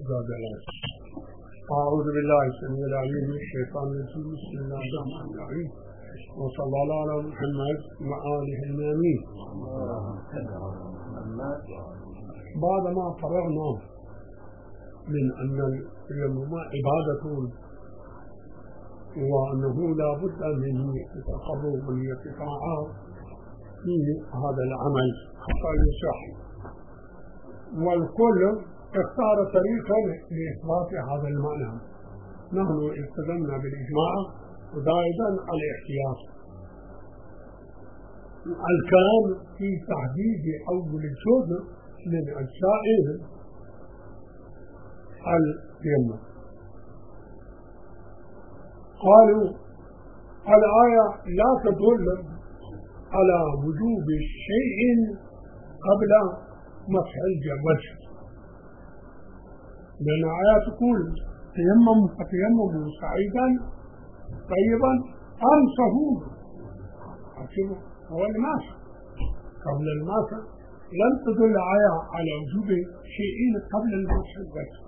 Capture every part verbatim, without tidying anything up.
أعوذ بالله السميع العليم من الشيطان الرجيم. بسم الله الرحمن الرحيم، وصلى الله على محمد وآله الآمين. بعدما فرغنا من أن التيمم عبادة وأنه لا بد من التقرب والارتفاع في هذا العمل حتى يصح، والكل اختار طريقا لإثبات هذا المعنى. نحن التزمنا بالإجماع وزائدا الاحتياط. الكلام في تحديد أول الجزء من أجزائه التيمم. قالوا الآية لا تدل على وجوب شيء قبل مسح الوجه، لأن الآية تقول تيمم فتيمموا صعيدا طيبا أمسحوا، هو الماسح قبل الماسح. لم تدل الآية على وجوب شيئين قبل المسح الوجه.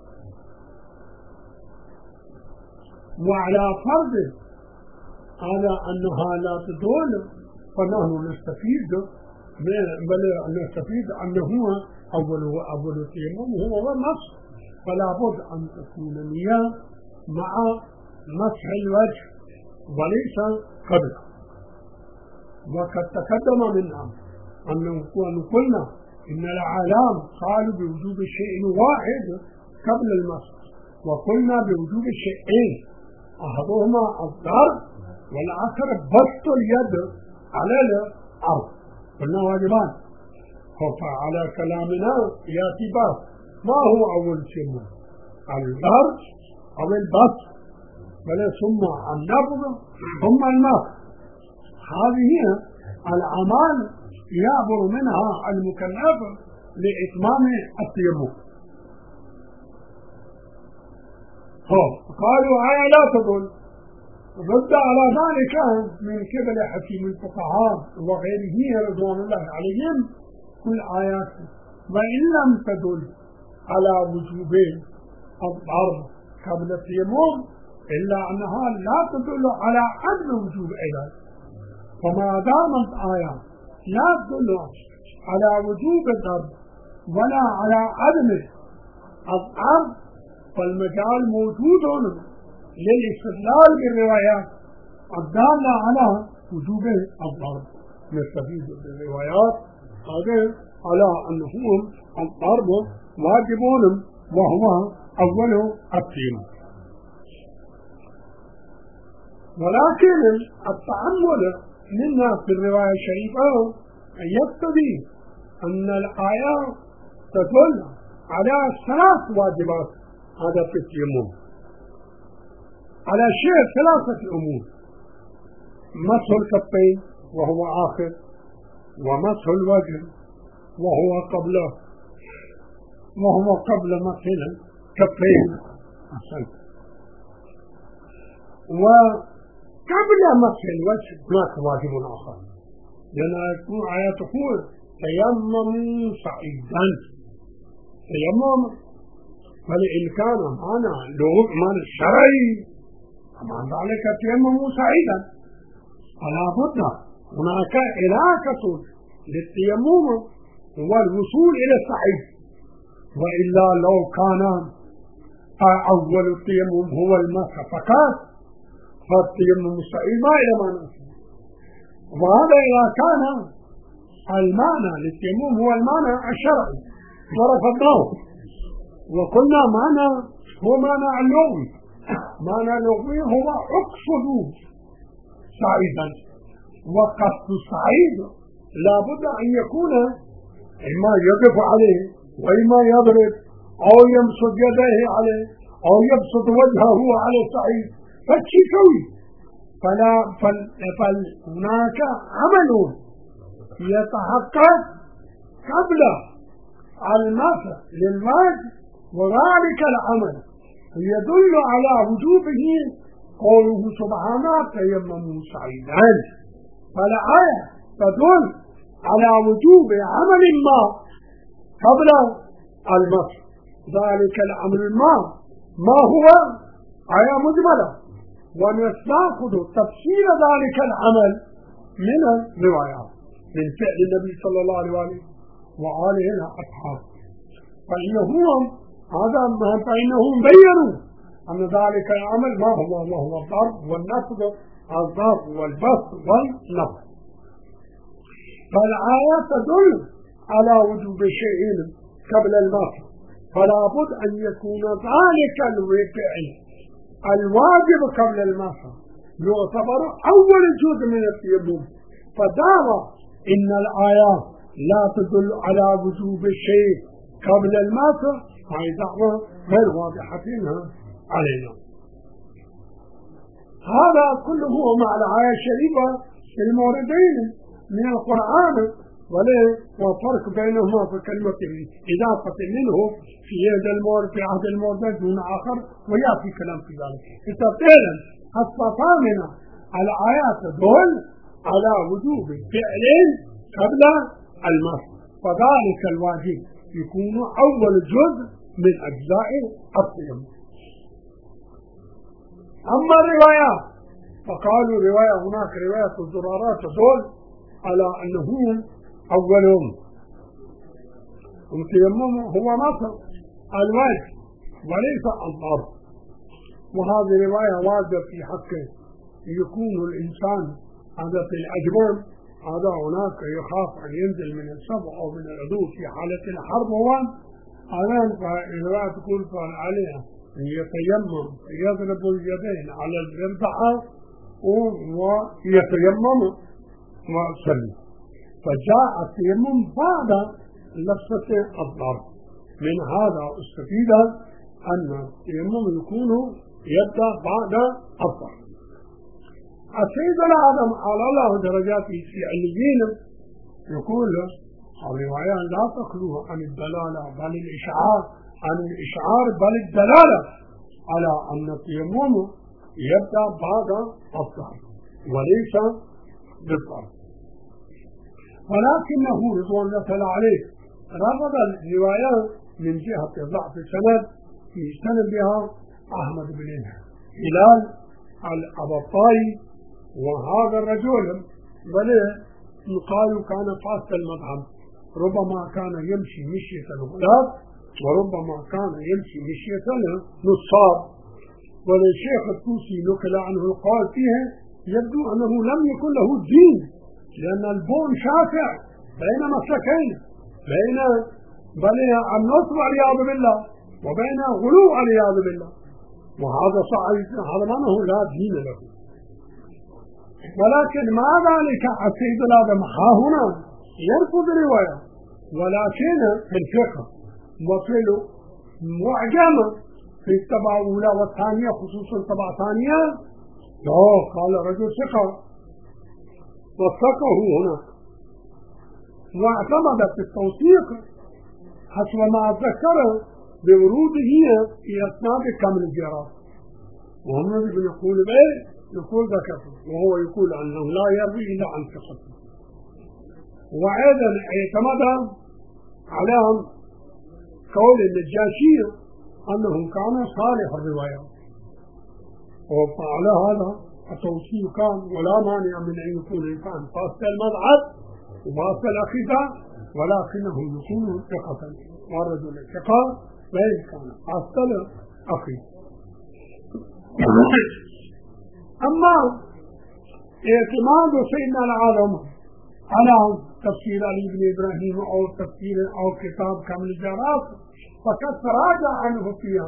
وعلى فرض على أنها لا تدل فنحن نستفيد بل نستفيد أنه أول أول التيمم هو المسح، فلا بد أن تكون نية مع مسح الوجه وليس قبله. وقد تقدم منا أنه قلنا إن العالم قالوا بوجوب شيء واحد قبل المسح، وقلنا بوجوب شيئين، أحدهما الضرب والآخر بسط اليد على الأرض، قلنا واجبان. فعلى كلامنا يأتي باب ما هو أول شيء؟ الضرب أو البسط، بل ثم النبض ثم الماء. هذه الأعمال يعبر منها المكلف لإتمام التيمم. قالوا آية لا تدل، رد على ذلك من قبل حكيم الفقهاء وغيره رضوان الله عليهم كل آيات وإن لم تدل على وجوب الضرب قبل التيمم إلا أنها لا تدل على عدم وجوب أيضا. فما دامت آية لا تدل على وجوب الضرب ولا على عدم الضرب فالمجال موجود للاستدلال بالروايات الدالة على وجوب الضرب. نستفيد بالروايات هذه على أنهم الضرب واجبون وهو أول التيمم. ولكن التأمل منا في الرواية الشريفة يقتضي أن الآية تدل على ثلاث واجبات هذا في التيمم، على شيء ثلاثة أمور: مسح الكفين وهو آخر، ومسح الوجه وهو قبله وهو قبل مسح الكفين، وقبل مسح الوجه هناك واجب آخر، لأن الآية تقول تيمموا صعيدا. تيمم فلإن كان معنى لغة معنى الشرعي فمعنى ذلك تيمموا صعيدا، فلا بد هناك علاقة للتيمم والوصول إلى الصعيد، وإلا لو كان أول التيمم هو المسح فقط فالتيمم الصعيد ما إلى معنى. وهذا إذا كان المعنى للتيمم هو المعنى الشرعي ورفضناه، وقلنا معنى هو معنى اللغوي. معنى اللغوي هو اقصد صعيدا، وقصد الصعيد لا بد أن يكون إما يقف عليه وإما يضرب أو يمسد يديه عليه أو يبسط وجهه على الصعيد فشي سوي. فلا فهناك عمل يتحقق قبل المسح للوجه، وذلك العمل يدل على وجوبه قوله سبحانه تيمموا صعيدا. فالآية تدل على وجوب عمل ما قبل المسح، ذلك الأمر ما ما هو آية مجملة، ونستأخذ تفسير ذلك العمل من الروايات من فعل النبي صلى الله عليه وآله وأصحابه. فإنهم هذا ما فإنهم بيّنوا أن ذلك العمل ما هو وهو الضرب والنصب، الضرب والبسط والنصب. فالآية تدل على وجوب شيء قبل المصر، فلا بد أن يكون ذلك الفعل الواجب قبل المصر يعتبر أول جزء من التيمم. فدعوى إن الآية لا تدل على وجوب الشيء قبل المصر هذه دعوة غير واضحة علينا. هذا كله مع الآية الشريفة الموردين من القرآن، وفرق بينهما في كلمة إضافة منه في هذا المورد في عهد المورد دون آخر، ويأتي كلام في ذلك. فعلا الصفامنة على آيات دول على وجوب فعلين قبل المصر، فذلك الواجب يكون أول جزء من أجزاء التيمم. أما الروايات فقالوا رواية هناك رواية الزرارات تدل على أنه أولهم التيمم هو مصر الوجه وليس الضرب، وهذه رواية واردة في حقه يكون الإنسان هذا في الأجرم هذا هناك يخاف أن ينزل من السبع أو من العدو في حالة الحرب، هو هذا الرواية تقول فعل عليها يتيمم يضرب اليدين على الربعة ويتيمم ويصلي، فجاء التيمم بعد لفظة الضرب. من هذا استفيد أن التيمم يكون يبدأ بعد الضرب. السيد العظم على الله درجاته في عليين يقول الرواية لا تخلو عن الدلالة بل الإشعار عن الإشعار بل الدلالة على أن التيمم يبدأ بعد الضرب وليس بالضرب. ولكنه رضوان الله عليه رفض الروايات من جهة ضعف السند في سندها أحمد بن هلال الأبطائي، وهذا الرجل بل يقال كان فاسد المذهب، ربما كان يمشي مشية الغلاب وربما كان يمشي مشية النصاب. والشيخ الطوسي نقل عنه القول فيها يبدو أنه لم يكن له دين، لأن البون شافع بين مسلكين، بين بل النصب والعياذ بالله وبين غلو والعياذ بالله، وهذا صحيح هذا معناه لا دين له. ولكن مع ذلك السيد العظم ها هنا يرفض الرواية، ولكن في الفقه وفي معجم في الطبعة الأولى والثانية خصوصا الطبعة الثانية لا قال رجل ثقة وثقه هنا واعتمد في التوثيق حسب ما ذكره بوروده في أسناد كامل الجراح، وهم يقول به يقول ذكره وهو يقول أنه لا يروي إلا عن ثقته. وأيضا اعتمد على قول النجاشي أنه كان صالح الرواية، وعلى هذا التوثيق كان ولا مانع من أن يكون الإنسان فاسد المذهب وفاسد العقيدة، ولكنه يكون ثقة، والرجل الثقة وإن كان فاسد العقيدة. أما اعتماد سيدنا العالم على تفسير علي بن إبراهيم أو تفسير أو كتاب كامل الجراح فقد تراجع عنه فيها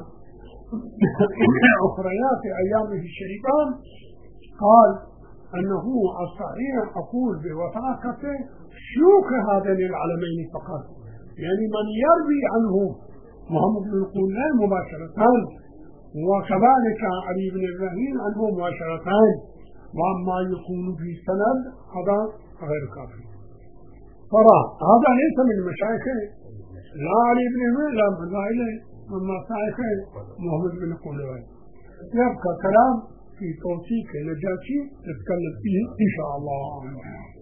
أخريات أيامه الشريفان، قال أنه الصحيح أقول بوثاقة شيوخ هذين العلمين فقط، يعني من يروي عنه محمد بن القولين مباشرة وكذلك علي بن إبراهيم عنه مباشرة، وما يكون في سند هذا غير كافي. فرا هذا ليس من مشايخه لا علي بن إبراهيم لا من إليه من مشايخه محمد بن القولين. يبقى كلام في توثيق النجاشي نتكلم فيه إن شاء الله.